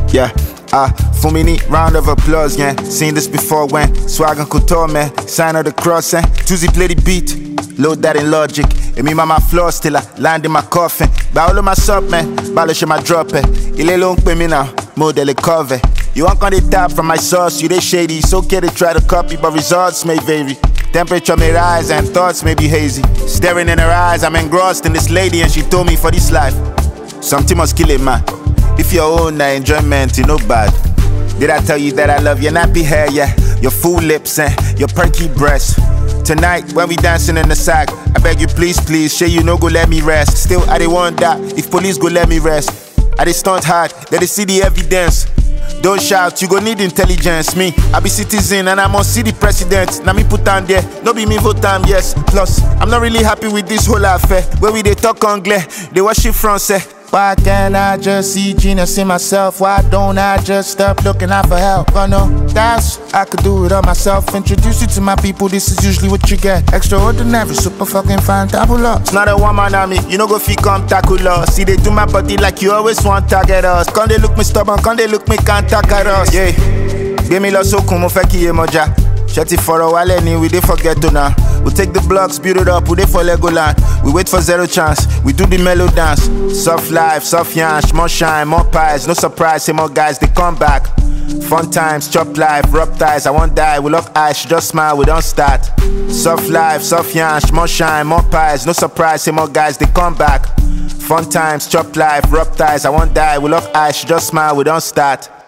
Yeah, for me, need round of applause, yeah. Seen this before when Swag and Couture, man. Sign of the cross, eh. Tuesday play the beat, load that in Logic. And me, my floor still, I land in my coffin. But all of my sub, man, balish in my drop, eh. Il est long for me now, model cover. You want on the top from my sauce, you they shady. It's okay to try to copy, but results may vary. Temperature may rise and thoughts may be hazy. Staring in her eyes, I'm engrossed in this lady and she told me for this life something must kill it, man. If your own enjoyment, you know bad. Did I tell you that I love your nappy hair, yeah? Your full lips and your perky breasts. Tonight, when we dancing in the sack, I beg you please, share you no go let me rest. Still, I didn't want that, if police go let me rest. I did stunt hard, let they see the evidence. Don't shout, you go need intelligence. Me, I be citizen and I must see the president. Now me put on there, no be me vote time, yes. Plus, I'm not really happy with this whole affair. Where we they talk anglais, they worship France. Why can't I just see genius in myself? Why don't I just stop looking out for help? Oh no, that's, I could do it all myself. Introduce you to my people, this is usually what you get. Extraordinary, super fucking fantabulous. It's not a woman on me, you know go fi come tackle us. See they do my body like you always want to target us. Quand they look me stubborn, quand they look me can't target us. Yeah, give me lots so cool, mo fẹ́ kí ye moja. Shut it for a while and we dey forget to now. We take the blocks, build it up, we dey for Legoland. We wait for zero chance, we do the mellow dance. Soft life, soft yansh, more shine, more pies. No surprise, say more guys, they come back. Fun times, chop life, rub ties. I won't die, we lock eyes, she just smile, we don't start. Soft life, soft yansh, more shine, more pies. No surprise, say more guys, they come back. Fun times, chop life, rub ties. I won't die, we lock eyes, she just smile, we don't start.